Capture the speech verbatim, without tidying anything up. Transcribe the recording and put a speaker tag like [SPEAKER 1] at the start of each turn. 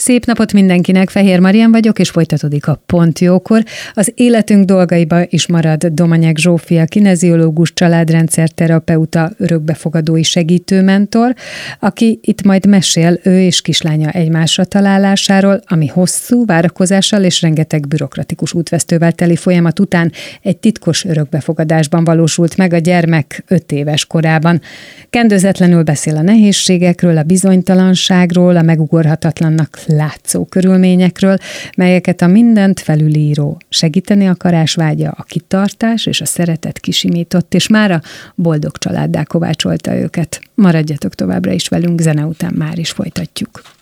[SPEAKER 1] Szép napot mindenkinek, Fehér Marian vagyok, és folytatódik a Pont Jókor. Az életünk dolgaiba is marad Domanyek Zsófia, kineziológus, családrendszerterapeuta, örökbefogadói segítőmentor, aki itt majd mesél ő és kislánya egymásra találásáról, ami hosszú várakozással és rengeteg bürokratikus útvesztővel teli folyamat után egy titkos örökbefogadásban valósult meg a gyermek öt éves korában. Kendőzetlenül beszél a nehézségekről, a bizonytalanságról, a megugorhatatlannak látszó körülményekről, melyeket a mindent felülíró segíteni akarás vágya, a kitartás és a szeretet kisimított, és mára boldog családdá kovácsolta őket. Maradjatok továbbra is velünk, zene után már is folytatjuk.